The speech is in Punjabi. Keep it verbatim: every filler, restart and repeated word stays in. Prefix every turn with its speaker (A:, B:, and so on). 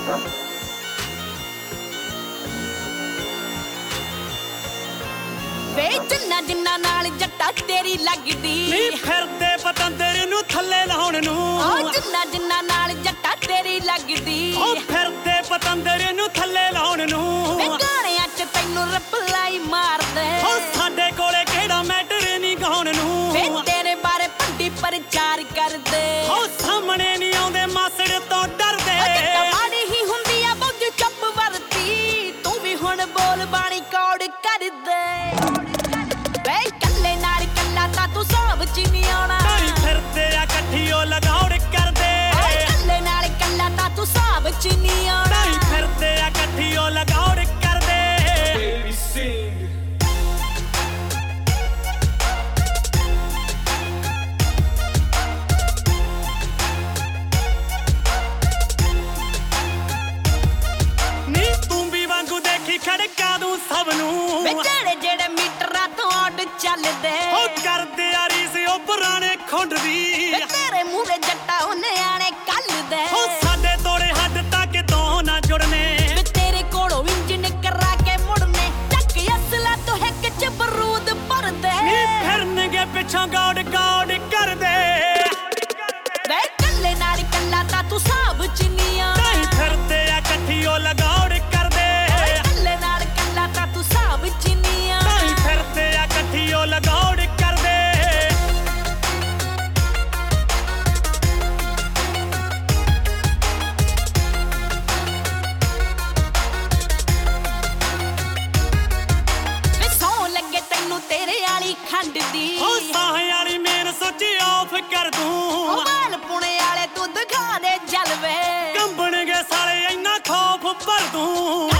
A: ਵੇ ਜਿੰਨਾ ਜਿੰਨਾ ਨਾਲ ਜੱਟਾ ਤੇਰੀ ਲੱਗਦੀ
B: ਨੀ ਫਿਰਦੇ ਪਤੰਦਰ ਨੂੰ ਥੱਲੇ ਲਾਉਣ ਨੂੰ
A: ਓ ਜਿੰਨਾ ਜਿੰਨਾ ਨਾਲ ਜੱਟਾ ਤੇਰੀ ਲੱਗਦੀ
B: ਓ ਫਿਰਦੇ ਪਤੰਦਰ ਨੂੰ ਥੱਲੇ ਲਾਉਣ ਨੂੰ
A: ਵੇ ਗਾਣਿਆਂ 'ਚ ਤੈਨੂੰ ਰਿਪਲਾਈ ਮਾਰਦੇ
B: ਓ ਸਾਡੇ ਕੋਲੇ ਕਿਹੜਾ ਮੈਟਰ ਨਹੀਂ ਗਾਉਣ ਨੂੰ
A: ਵੇ ਤੇਰੇ ਬਾਰੇ ਭੰਡੀ ਪ੍ਰਚਾਰ ਕਰਦੇ
B: ਓ ਸਾਹਮਣੇ ਨਹੀਂ ਆਉਂਦੇ ਮਾਸੜ ਤੋਂ ਡਰਦੇ
A: ਮਾੜੀ ਹੀ ਹੁੰਦੀ ਆ ਬੁੱਝ ਚੁੱਪ ਵਰਤੀ ਤੂੰ ਵੀ ਹੁਣ ਬੋਲ ਬਾਣੀ ਕੌੜ ਕਰਦੇ ਵੇ ਕੱਲੇ ਨਾਲ ਕੱਲਾ ਤਾਂ ਤੂੰ ਸਭ ਚ ਨਹੀਂ ਆਉਣਾ
B: ਨਹੀਂ ਫਿਰਦੇ ਆ ਇਕੱਠੀਓ ਲਗਾਉੜ ਕਰਦੇ
A: ਓਏ ਕੱਲੇ ਨਾਲ ਕੱਲਾ ਤਾਂ ਤੂੰ ਸਭ ਚ ਨਹੀਂ ਆਉਣਾ
B: ਨਹੀਂ ਫਿਰਦੇ ਆ ਇਕੱਠੀਓ ਲਗਾਉੜ ਕਰਦੇ Baby sing ਨੀ ਤੂੰ ਵੀ ਵਾਂਗੂ ਦੇਖੀ ਖੜਕਾ ਦੂੰ ਸਭ ਨੂੰ
A: ਵੇ ਜਿਹੜੇ ਜਿਹੜੇ ਮੀਟਰਾਂ ਤੋਂ ਆਡ ਚੱਲਦੇ
B: ਓ ਕਰਦੇ ਆ ਰੀਸ ਉਹ ਪੁਰਾਣੇ ਖੁੰਡ ਦੀ
A: ਵੇ ਤੇਰੇ ਮੂੰਹ ਦੇ ਜੱਟਾ ਉਹ ਨਿਆਣੇ ਕੱਲ ਦੇ
B: ਓ ਸਾਡੇ ਤੋੜੇ ਹੱਡ ਤੱਕ ਤੋਂ ਨਾ ਜੁੜਨੇ
A: ਵੇ ਤੇਰੇ ਕੋਲੋਂ ਇੰਜਨ ਕਰਾ ਕੇ ਮੁੜਨੇ ਚੱਕ ਅਸਲਾ ਤੋਂ ਹਿੱਕ ਚ ਬਰੂਦ ਭਰਦੇ
B: ਨੀ ਫਿਰਨਗੇ ਪਿੱਛੋਂ ਗੌੜ ਗੌੜ ਕਰਦੇ
A: ਵੇ ਕੱਲੇ ਨਾਲ ਕੱਲਾ ਤਾਂ ਤੂੰ ਸਭ ਚ ਨਹੀਂ ਆਉਣਾ
B: ਨਹੀਂ ਫਿਰਦੇ ਆ ਇਕੱਠੀਓ ਲਗਾਉੜ ਕਰਦੇ
A: ਓਏ ਕੱਲੇ ਨਾਲ ਕੱਲਾ ਤਾਂ ਤੂੰ ਸਭ ਚ ਨਹੀਂ ਆਉਣਾ
B: ਨਹੀਂ ਫਿਰਦੇ ਆ ਇਕੱਠੀਓ ਲਗਾਉੜ ਕਰਦੇ
A: ਵੇ ਸੌ ਲੱਗੇ ਤੈਨੂੰ ਤੇਰੇ ਵਾਲੀ ਖੰਡ ਦੀ
B: ਓ ਸਾਹ ਵਾਲੀ ਮੇਨ ਸੋਚੀ ਆਫ ਕਰ ਦੂੰ
A: ਵਾਲ ਪੁਣੇ ਵਾਲੇ ਤੂੰ ਦਿਖਾ ਦੇ ਜਲਵੇ
B: ਕੰਬਣਗੇ ਸਾਲੇ ਇੰਨਾ ਖੌਫ ਭਰ ਦੂੰ